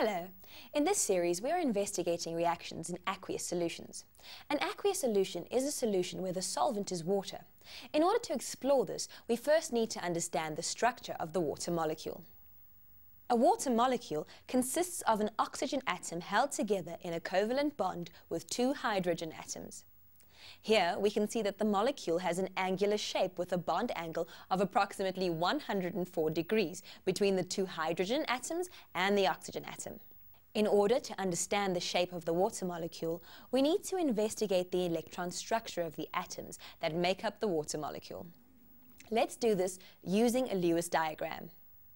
Hello. In this series, we are investigating reactions in aqueous solutions. An aqueous solution is a solution where the solvent is water. In order to explore this, we first need to understand the structure of the water molecule. A water molecule consists of an oxygen atom held together in a covalent bond with two hydrogen atoms. Here we can see that the molecule has an angular shape with a bond angle of approximately 104 degrees between the two hydrogen atoms and the oxygen atom. In order to understand the shape of the water molecule, we need to investigate the electron structure of the atoms that make up the water molecule. Let's do this using a Lewis diagram.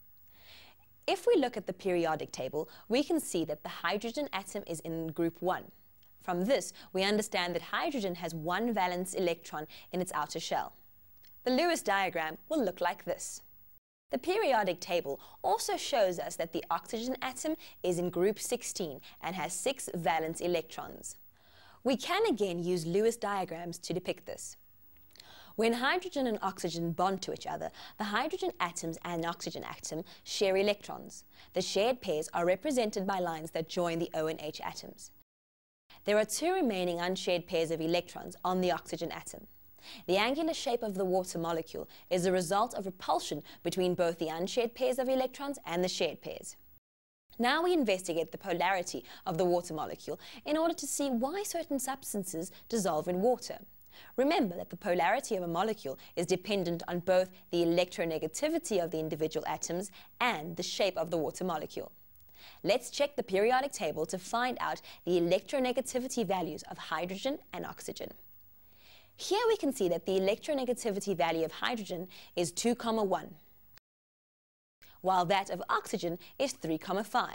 If we look at the periodic table, we can see that the hydrogen atom is in group 1. From this, we understand that hydrogen has one valence electron in its outer shell. The Lewis diagram will look like this. The periodic table also shows us that the oxygen atom is in group 16 and has 6 valence electrons. We can again use Lewis diagrams to depict this. When hydrogen and oxygen bond to each other, the hydrogen atoms and oxygen atom share electrons. The shared pairs are represented by lines that join the O and H atoms. There are two remaining unshared pairs of electrons on the oxygen atom. The angular shape of the water molecule is a result of repulsion between both the unshared pairs of electrons and the shared pairs. Now we investigate the polarity of the water molecule in order to see why certain substances dissolve in water. Remember that the polarity of a molecule is dependent on both the electronegativity of the individual atoms and the shape of the water molecule. Let's check the periodic table to find out the electronegativity values of hydrogen and oxygen. Here we can see that the electronegativity value of hydrogen is 2,1, while that of oxygen is 3,5.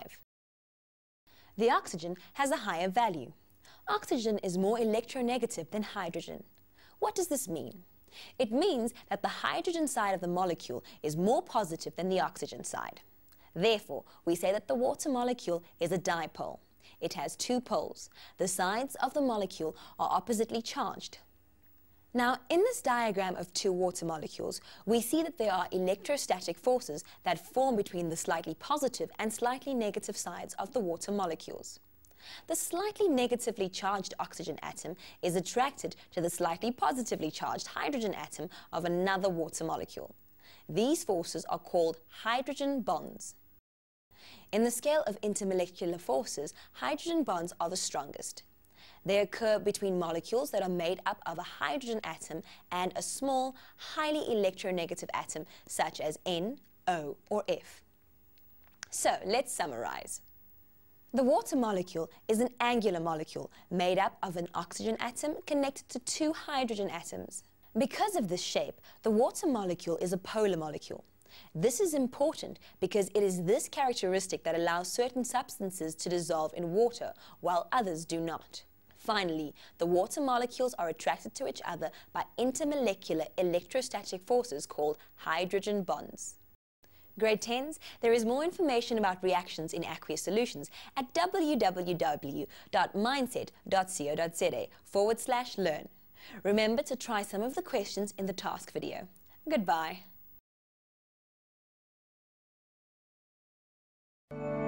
The oxygen has a higher value. Oxygen is more electronegative than hydrogen. What does this mean? It means that the hydrogen side of the molecule is more positive than the oxygen side. Therefore, we say that the water molecule is a dipole. It has two poles. The sides of the molecule are oppositely charged. Now, in this diagram of two water molecules, we see that there are electrostatic forces that form between the slightly positive and slightly negative sides of the water molecules. The slightly negatively charged oxygen atom is attracted to the slightly positively charged hydrogen atom of another water molecule. These forces are called hydrogen bonds. In the scale of intermolecular forces, hydrogen bonds are the strongest. They occur between molecules that are made up of a hydrogen atom and a small, highly electronegative atom such as N, O, or F. So, let's summarize. The water molecule is an angular molecule made up of an oxygen atom connected to two hydrogen atoms. Because of this shape, the water molecule is a polar molecule. This is important because it is this characteristic that allows certain substances to dissolve in water while others do not. Finally, the water molecules are attracted to each other by intermolecular electrostatic forces called hydrogen bonds. Grade 10s, there is more information about reactions in aqueous solutions at www.mindset.co.za/learn. Remember to try some of the questions in the task video. Goodbye.